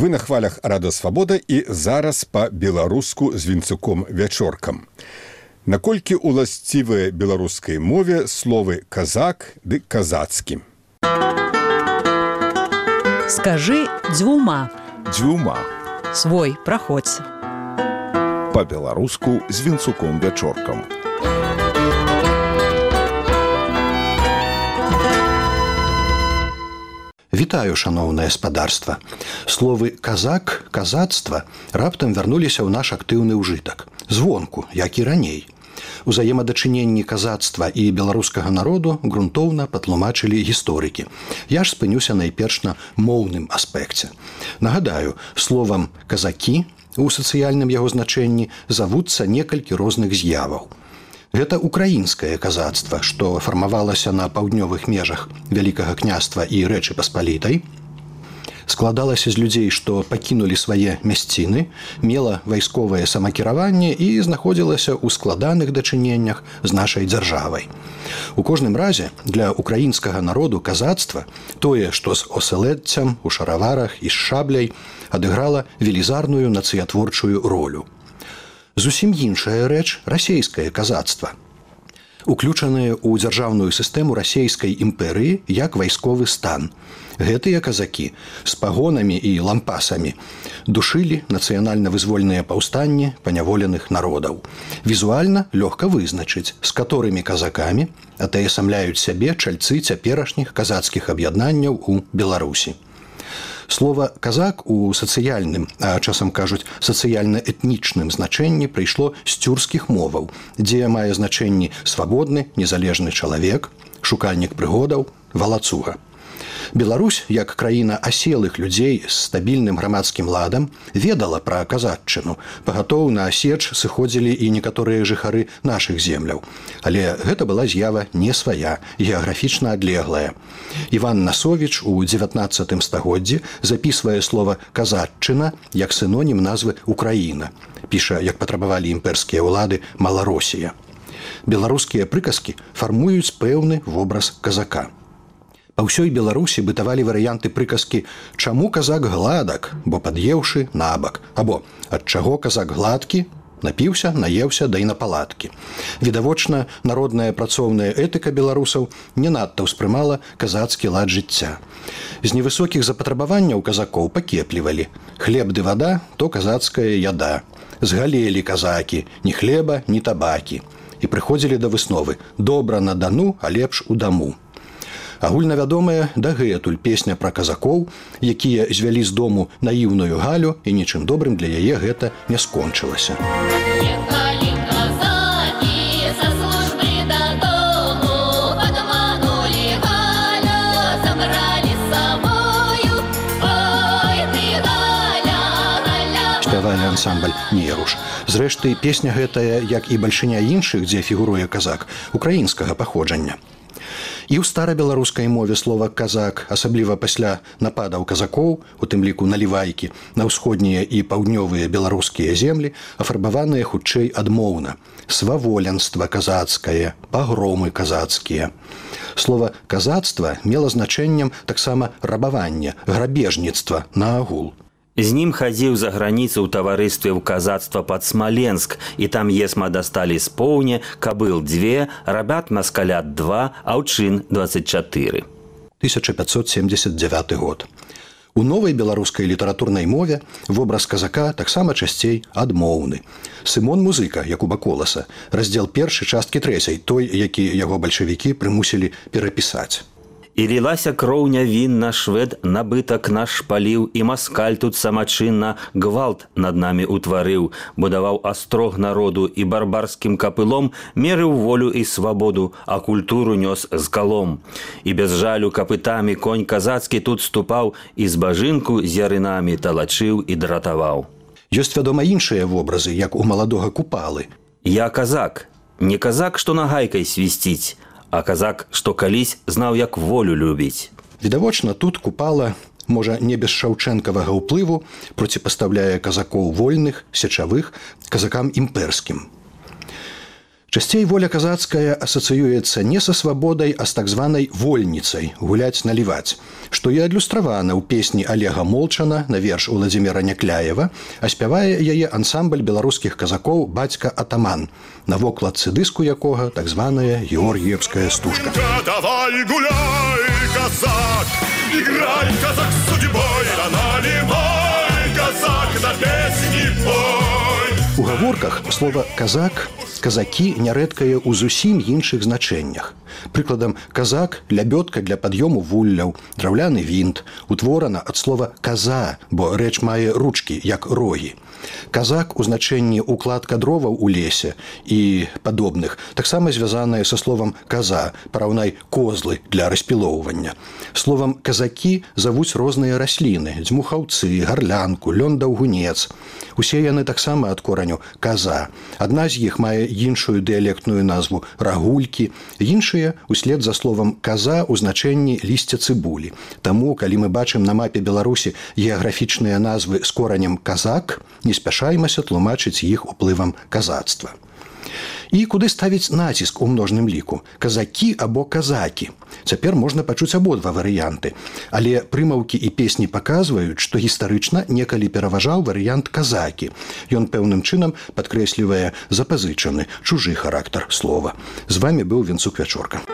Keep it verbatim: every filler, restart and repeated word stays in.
Вы на хвалях Радыё Свабода і зараз па-беларуску з Вінцуком Вячоркам. Наколькі уласцівыя беларускай мове словы «казак» ды «казацкі»? Скажы дзвюма. Дзвюма. Свой, праходзь. Па-беларуску з Вінцуком Вячоркам. Вітаю, шаноўнае спадарства. Словы «казак», «казацтва» раптам вярнуліся ў наш актыўны ўжытак. Звонку, як і раней. Узаемадачыненні казацтва і беларускага народу грунтоўна патлумачылі гісторыкі. Я ж спынюся найперш на моўным аспекце. Нагадаю, словам «казакі» у сацыяльным яго значэнні завуцца некалькі розных з'яваў. Гэта украінскае казацтва, што фармавалася на паўднёвых межах Вялікага княства і Рэчы Паспалітай, складалася з людзей, што пакінулі свае мясціны, мела вайсковае самакіраванне і знаходзілася ў складаных дачыненнях з нашай дзяржавай. У кожным разе для украінскага народу казацтва тое, што з осэлэдцям, у шараварах і з шабляй, адыграла велізарную нацыятворчую ролю. Зусім іншая рэч – расейскае казацтва. Уключаныя ў дзяржаўную сістэму расейскай імперыі як вайсковы стан. Гэтыя казакі з пагонамі і лампасамі душылі нацыянальна-вызвольныя паўстанні паняволеных народаў. Візуальна лёгка вызначыць, з каторымі казакамі атаясамляюць сябе чальцы цяперашніх казацкіх аб'яднанняў у Беларусі. Слова «казак» у сацыяльным, а часам кажуць сацыяльна-этнічным значэнні прыйшло з цюркскіх моваў, дзе мае значэнні свабодны, незалежны чалавек, шукальнік прыгодаў, валацуга. Беларусь, як краіна аселых людзей з стабільным грамадскім ладам, ведала пра казаччыну. Пагатоў на асеч сыходзілі і некаторыя жыхары нашых земляў. Але гэта была з'ява не свая, геаграфічна адлеглая. Іван Насовіч у дзевятнаццатым стагоддзі запісвае слова «казаччына» як сінонім назвы «Украіна». Піша, як патрабавалі імперскія ўлады, «Маларосія». Беларускія прыказкі фармуюць пэўны вобраз казака. Па ўсёй Беларусі бытавалі варыянты прыказкі «Чаму казак гладак, бо пад'еўшы набак» або «Ад чаго казак гладкі, напіўся, наеўся, да і на палаткі». Відавочна, народная працоўная этыка беларусаў не надта ўспрымала казацкі лад жыцця. З невысокіх запатрабаванняў казакоў пакеплівалі «Хлеб ды вада, то казацкая яда». Згалелі казакі, ні хлеба, ні табакі. І прыходзілі да высновы «Добра на дану, а лепш у даму». Агульнавядомая дагэтуль песня пра казакоў, якія звялі з дому наіўную Галю, і нічым добрым для яе гэта не скончылася. Спявалі ансамбль «Неруш». Зрэшты, песня гэтая, як і бальшыня іншых, дзе фігуруе казак, украінскага паходжання. І ў старабеларускай мове слова «казак», асабліва пасля нападаў казакоў, у тым ліку налівайкі, на ўсходнія і паўднёвыя беларускія землі, афарбаваныя хутчэй адмоўна. Сваволенства казацкае, пагромы казацкія. Слова «казацтва» мела значэннем таксама рабавання, грабежніцтва на агул. З ним хадзіў за граніцу ў таварыстве ў казацтва пад Смаленск, і там есма дасталі з поўне, кабыл дзве, рабят маскалят два, аўчын дваццаць чатыры. тысяча пятьсот семьдесят девятый год. У новай беларускай літаратурнай мове вобраз казака таксама часцей адмоўны. Сымон Музыка, Якуба Коласа, раздзел першы часткі трэцяй, той, які яго бальшавікі прымусілі перапісаць. І лілася кроў нявінна, швед набытак наш паліў, і маскаль тут самачынна гвалт над намі утварыў, будаваў астрог народу і барбарскім капылом мерыў волю і свабоду, а культуру нёс з калом. І без жалю капытамі конь казацкі тут ступаў, і збажынку з ярынамі талачыў і дратаваў. Ёсць, вядома, іншыя вобразы, як у маладога Купалы. Я казак, не казак, што нагайкай свісціць, а казак, што калісь знаў, як волю любіць. Відавочна, тут Купала, можа, не без шаўчэнкавага ўплыву, проціпастаўляе казакоў вольных, сечавых, казакам імперскім. Часцей воля казацкая асацыюецца не са свабодай, а з так званай вольніцай гуляць наліваць, што і адлюстравана ў песні Олега Молчана на верш Уладзіміра Някляева, а спявае яе ансамбль беларускіх казакоў «Бацька Атаман», на вокладцы дыску якога так званая георгіевская стужка. Давай гуляй, казак, играй, казак, с судьбой, да наливай, казак, на песни пой. У гаворках слова «казак», «казакі» нярэдкае ў зусім іншых значэннях. Прыкладам, казак – лябёдка для пад'ёму вулляў, драўляны вінт, утворана ад слова «каза», бо рэч мае ручкі, як рогі. Казак у значэнні укладка дроваў у лесе і падобных таксама звязанае са словам «каза», параўнай козлы для распілоўвання. Словам «казакі» завуць розныя расліны – дзьмухаўцы, гарлянку, лён-даўгунец. Усе яны таксама ад кораню «каза». Адна з іх мае іншую дыялектную назву «рагулькі», іншыя услед за словам «каза» у значэнні лісця цыбулі. Таму, калі мы бачым на мапе Беларусі геаграфічныя назвы з коранем «казак», не спяшаймася тлумачыць іх уплывам казацтва. І куды ставіць націск у множным ліку? Казакі або казакі? Цяпер можна пачуць абодва варыянты. Але прымаўкі і песні паказваюць, што гістарычна некалі пераважаў варыянт казакі. Ён пэўным чынам падкрэслівае запазычаны, чужы характар слова. З вамі быў Вінцук Вячорка.